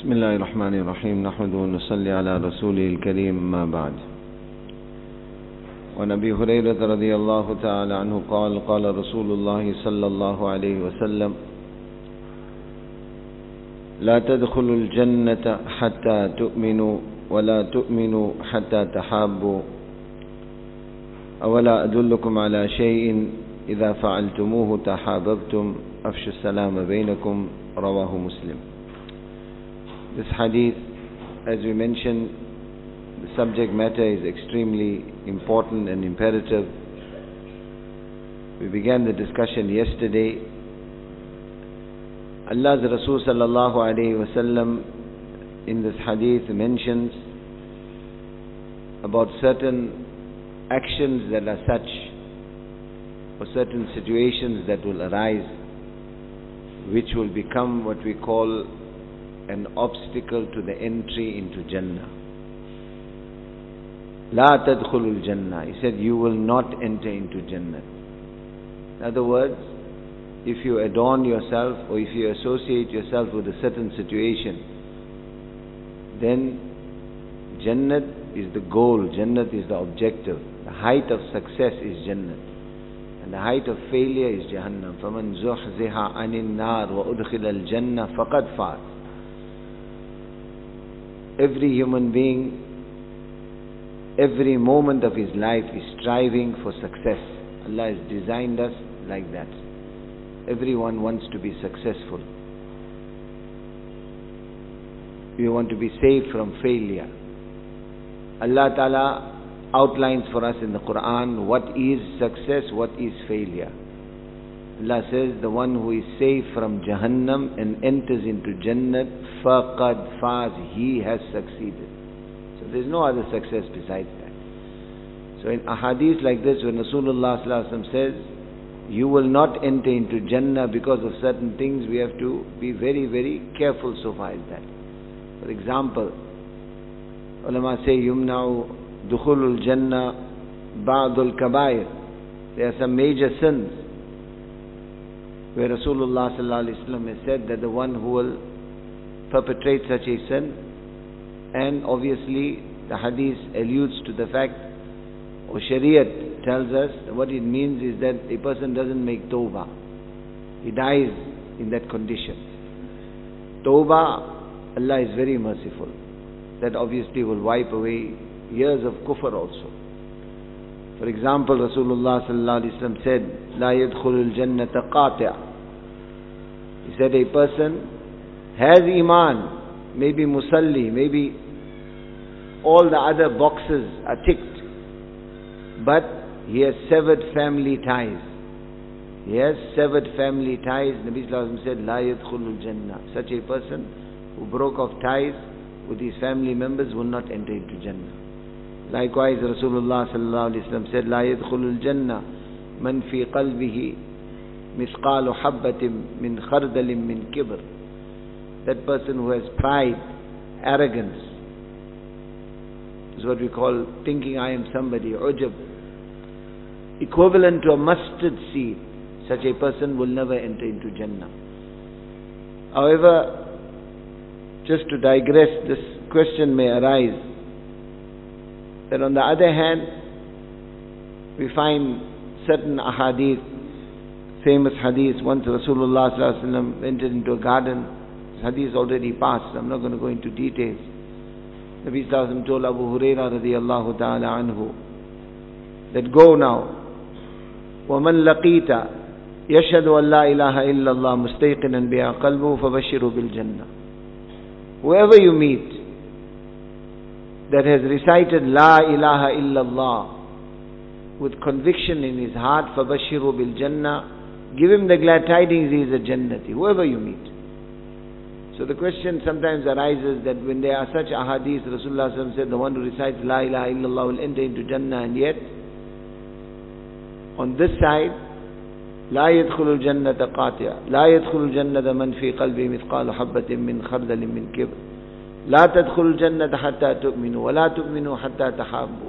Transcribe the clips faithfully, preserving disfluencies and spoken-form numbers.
بسم الله الرحمن الرحيم نحمده ونصلي على رسوله الكريم ما بعد. وعن أبي هريرة رضي الله تعالى عنه قال قال رسول الله صلى الله عليه وسلم لا تدخلوا الجنة حتى تؤمنوا ولا تؤمنوا حتى تحابوا أولا أدلكم على شيء إذا فعلتموه تحاببتم أفشوا السلام بينكم رواه مسلم. This hadith, as we mentioned, the subject matter is extremely important and imperative. We began the discussion yesterday. Allah's Rasul sallallahu alayhi wa sallam in this hadith mentions about certain actions that are such, or certain situations that will arise, which will become what we call an obstacle to the entry into Jannah. La tadkhulul Jannah. He said, you will not enter into Jannah. In other words, if you adorn yourself or if you associate yourself with a certain situation, then Jannat is the goal, Jannat is the objective. The height of success is Jannat. And the height of failure is Jahannam. فَمَنْ زُحْزِحَ عَنِ النَّارِ وَأُدْخِلَ الْجَنَّةِ فَقَدْ فَازَ. Every human being, every moment of his life is striving for success. Allah has designed us like that. Everyone wants to be successful. We want to be safe from failure. Allah Ta'ala outlines for us in the Quran what is success, what is failure. Allah says, the one who is safe from Jahannam and enters into Jannat, faqad faz, he has succeeded. So there is no other success besides that. So in a hadith like this, when Rasulullah sallallahu alaihi wasallam says, you will not enter into Jannah because of certain things, we have to be very, very careful so far as that. For example, ulama say, yumna'u dukhulul Jannah ba'dul kabair. There are some major sins where Rasulullah sallallahu alaihi wasallam has said that the one who will perpetrate such a sin, and obviously the hadith alludes to the fact, or Shariat tells us that what it means is that a person doesn't make tawbah. He dies in that condition. Tawbah, Allah is very merciful. That obviously will wipe away years of kufr also. For example, Rasulullah sallallahu alaihi wasallam said, "La yadkhulul jannata qati'." He said a person has iman, maybe musalli, maybe all the other boxes are ticked, but he has severed family ties. He has severed family ties. Nabi sallallahu alaihi wasallam said, "La yadkhulul jannah." Such a person who broke off ties with his family members will not enter into Jannah. Likewise, Rasulullah sallallahu alaihi wasallam said, "La yadkhulul jannah man fi qalbihi misqalu habbatin min khardalin min kibr." That person who has pride, arrogance, is what we call thinking I am somebody, ujab, equivalent to a mustard seed. Such a person will never enter into Jannah. However, just to digress, this question may arise that on the other hand, we find certain ahadith, famous hadith. Once Rasulullah sallallahu alaihi wasallam entered into a garden. This hadith already passed, I'm not going to go into details. Nabi sallallahu alaihi wasallam told Abu Hurairah radiyallahu ta'ala anhu that go now, وَمَنْ لَقِيتَ يَشْهَدُ أَنْ لَا إِلَهَ إِلَّا اللَّهُ مُسْتَيْقِنًا بِهَا قَلْبُهُ فَبَشِّرُهُ بِالْجَنَّةِ. Whoever you meet that has recited La ilaha illallah with conviction in his heart, فَبَشِّرُهُ بِالْجَنَّةِ, give him the glad tidings, he is a Jannati, whoever you meet. So the question sometimes arises that when there are such ahadith, Rasulullah sallallahu alaihi wasallam said the one who recites La ilaha illallah will enter into Jannah, and yet on this side, لا يدخل الجنة قاطع لا يدخل الجنة من في قلبه مثقال حبة من خردل من كبر لا تدخل الجنة حتى تؤمنوا ولا تؤمنوا حتى تحابوا.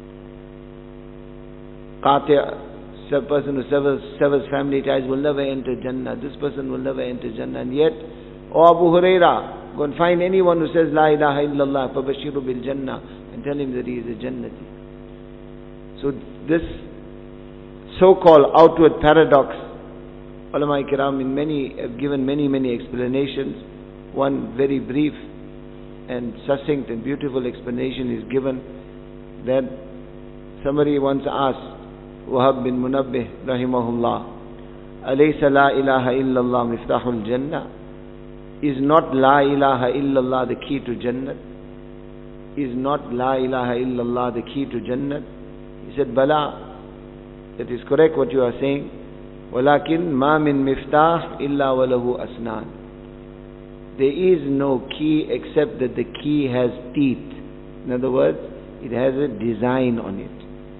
قاطع, a person who severs, severs family ties will never enter Jannah. This person will never enter Jannah. And yet, O Abu Hurairah, Go and find anyone who says La ilaha illallah, Fabashiru bil Jannah, and tell him that he is a Jannati. So this so-called outward paradox, ulama kiram in many have given many many explanations. One very brief and succinct and beautiful explanation is given, that somebody once asked Wahab bin Munabbih rahimahullah, Alaysa la ilaha illallah miftahul jannah? Is not la ilaha illallah the key to Jannah? Is not la ilaha illallah the key to Jannah? He said, Bala, that is correct what you are saying. Walakin ma min miftah illa walahu asnan. There is no key except that the key has teeth. In other words, it has a design on it.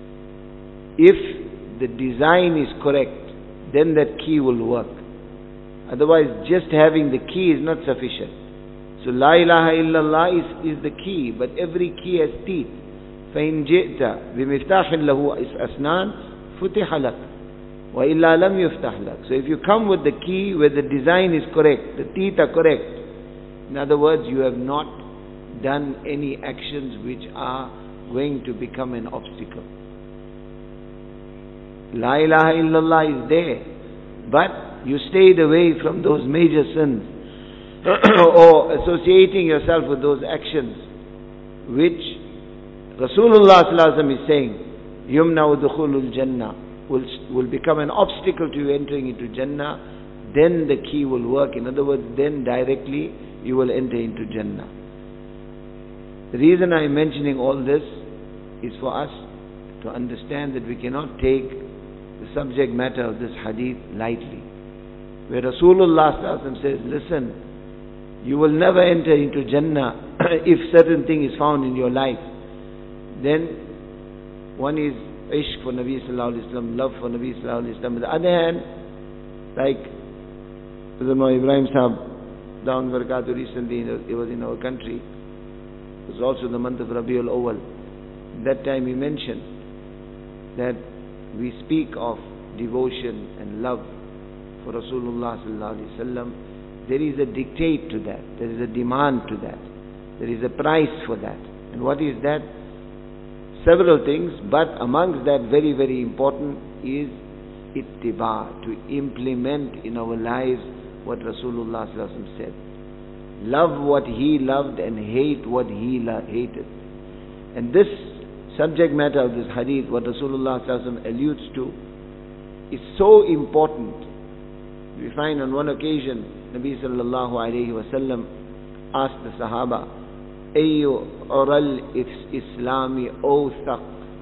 If the design is correct, then that key will work. Otherwise, just having the key is not sufficient. So la ilaha illallah is, is the key, but every key has teeth. فَإِنْ جِئْتَ بِمِفْتَاحٍ لَهُ أَسْنَانٍ فُتِحَ لَكَ وَإِلَّا لَمْ يُفْتَحْ لَكَ. So if you come with the key where the design is correct, the teeth are correct, in other words, you have not done any actions which are going to become an obstacle. La ilaha illallah is there, but you stayed away from those major sins or associating yourself with those actions which Rasulullah sallallahu alaihi wasallam is saying, Yumna dukhulul Jannah, will will become an obstacle to you entering into Jannah. Then the key will work. In other words, then directly you will enter into Jannah. The reason I am mentioning all this is for us to understand that we cannot take the subject matter of this hadith lightly. Where Rasulullah sallallahu alaihi wasallam says, listen, you will never enter into Jannah if certain thing is found in your life. Then one is ishq for Nabi sallallahu alaihi wasallam, love for Nabi sallallahu alaihi wasallam. On the other hand, like Hazrat Ibrahim Sahab down Barakatu recently, it was in our country. It was also the month of Rabiul Awwal. That time he mentioned that we speak of devotion and love for Rasulullah sallallahu alaihi wasallam. There is a dictate to that. There is a demand to that. There is a price for that. And what is that? Several things, but amongst that very, very important is ittiba, to implement in our lives what Rasulullah sallallahu alaihi wasallam said. Love what he loved and hate what he hated. And this subject matter of this hadith, what Rasulullah sallallahu alaihi wasallam alludes to, is so important. We find on one occasion, Nabi sallallahu alaihi wasallam asked the Sahaba, Ayu oral Islami awthaq.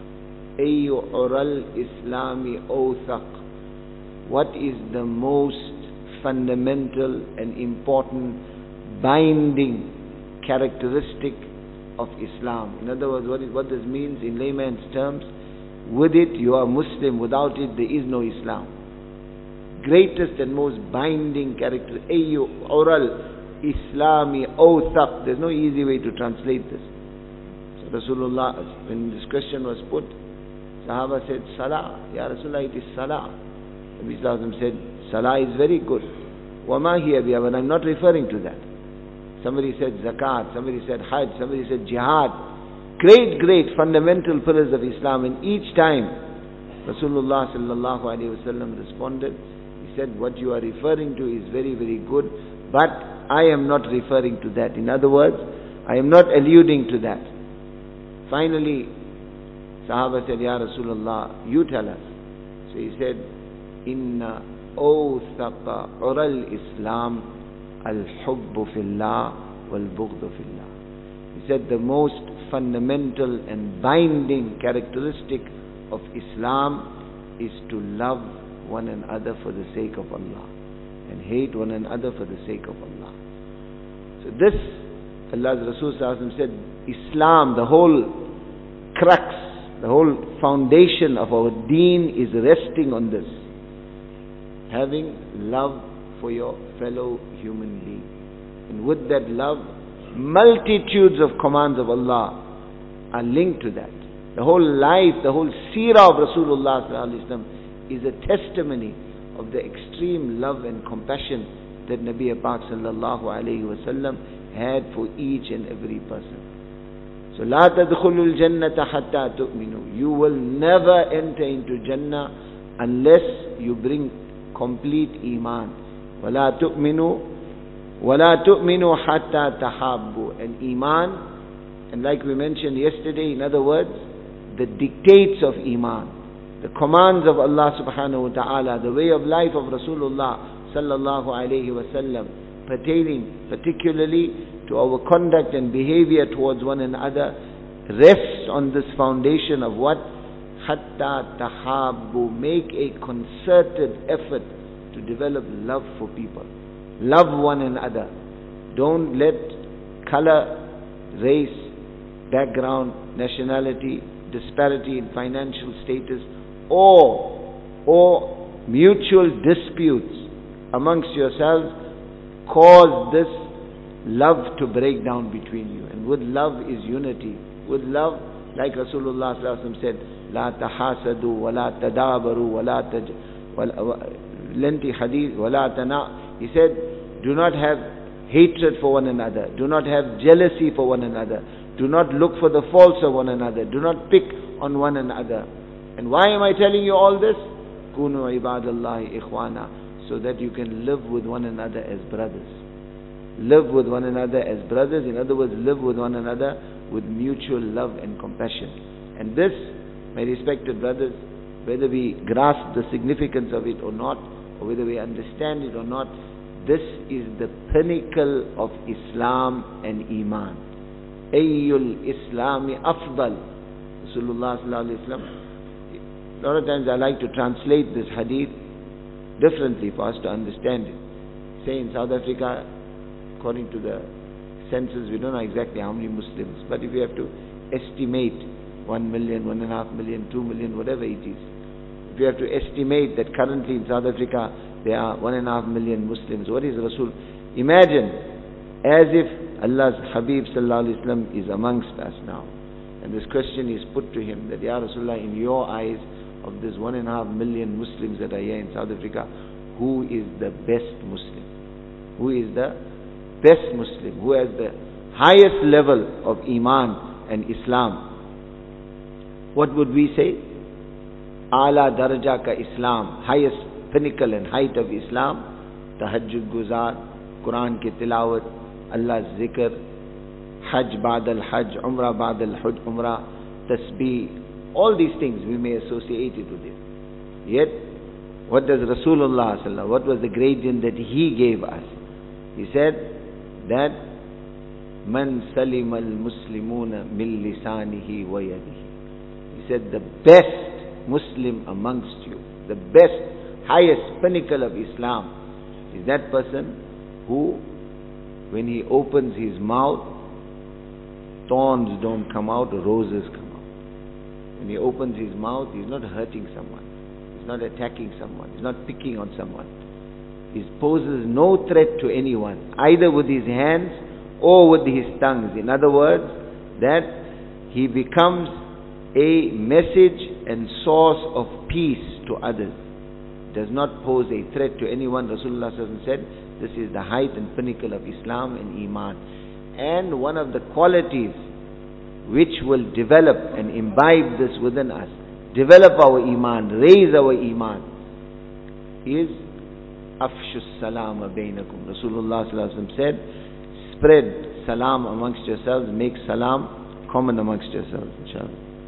Ayu oral Islami awthaq. What is the most fundamental and important binding characteristic of Islam? In other words, what, is, what this means in layman's terms, with it you are Muslim, without it there is no Islam. Greatest and most binding character, Ayu oral Islami awthaq. There's no easy way to translate this. So Rasulullah, when this question was put, Sahaba said, Salah. Ya Rasulullah, it is Salah. Nabi Sallallahu Alaihi Wasallam said, Salah is very good. Wama hiya biha, but I'm not referring to that. Somebody said Zakat, somebody said Hajj, somebody said Jihad. Great, great fundamental pillars of Islam. And each time Rasulullah Sallallahu Alaihi Wasallam responded, he said, what you are referring to is very, very good, but I am not referring to that. In other words, I am not alluding to that. Finally, Sahaba said, Ya Rasulullah, you tell us. So he said, Inna awthaqa ural Islam al-hubbu fillah wal-bughdu fillah. He said the most fundamental and binding characteristic of Islam is to love one another for the sake of Allah and hate one another for the sake of Allah. So this, Allah's Rasul Sallallahu Alaihi Wasallam said, Islam, the whole crux, the whole foundation of our deen is resting on this. Having love for your fellow human being. And with that love, multitudes of commands of Allah are linked to that. The whole life, the whole seerah of Rasulullah Sallallahu Alaihi Wasallam is a testimony of the extreme love and compassion that Nabi Pak Sallallahu Alaihi Wasallam had for each and every person. So, لا تدخلوا الجنة حتى تؤمنوا. You will never enter into Jannah unless you bring complete Iman. ولا تؤمنوا ولا تؤمنوا حتى تحابوا. And Iman, and like we mentioned yesterday, in other words, the dictates of Iman, the commands of Allah subhanahu wa ta'ala, the way of life of Rasulullah sallallahu alayhi wa sallam, pertaining particularly to our conduct and behavior towards one another, rests on this foundation of what? Hatta tahabbu. Make a concerted effort to develop love for people. Love one another. Don't let color, race, background, nationality, disparity in financial status, or, or mutual disputes amongst yourselves cause this love to break down between you. And with love is unity. With love, like Rasulullah sallallahu alaihi wasallam said, لا تحاسدوا ولا تدابروا ولا تج lengthy hadith ولا تنا. He said, do not have hatred for one another. Do not have jealousy for one another. Do not look for the faults of one another. Do not pick on one another. And why am I telling you all this? كونوا عباد الله إخوانا. So that you can live with one another as brothers. Live with one another as brothers. In other words, live with one another with mutual love and compassion. And this, my respected brothers, whether we grasp the significance of it or not, or whether we understand it or not, this is the pinnacle of Islam and Iman. Ayyul Islami afdal. Rasulullah sallallahu alaihi wasallam. A lot of times I like to translate this hadith differently for us to understand it. Say in South Africa, according to the census, we don't know exactly how many Muslims, but if we have to estimate one million, one and a half million, two million, whatever it is, if we have to estimate that currently in South Africa there are one and a half million Muslims, what is Rasul? Imagine as if Allah's Habib sallallahu alaihi wasallam is amongst us now, and this question is put to him that, Ya Rasulullah, in your eyes, of this one and a half million Muslims that are here in South Africa, who is the best Muslim? Who is the best Muslim? Who has the highest level of Iman and Islam? What would we say? Ala daraja ka Islam, highest pinnacle and height of Islam, tahajjud guzar, Quran ki tilawat, Allah's zikr, Hajj ba'd al-Hajj, Umrah ba'd al-Hajj, Umrah, tasbih, all these things we may associate it with it. Yet, what does Rasulullah sallallahu alaihi wasallam, what was the gradient that he gave us? He said that Man salima al-muslimuna min lisanihi wa yadihi. He said the best Muslim amongst you, the best, highest pinnacle of Islam is that person who, when he opens his mouth, thorns don't come out, roses come out. When he opens his mouth, he's not hurting someone, he's not attacking someone, he's not picking on someone. He poses no threat to anyone, either with his hands or with his tongues. In other words, that he becomes a message and source of peace to others. Does not pose a threat to anyone. Rasulullah sallallahu alaihi wasallam said, this is the height and pinnacle of Islam and Iman. And one of the qualities which will develop and imbibe this within us, develop our Iman, raise our Iman, is Afshu salama bainakum. Rasulullah sallallahu alaihi wasallam said, spread salam amongst yourselves, make salam common amongst yourselves, inshallah.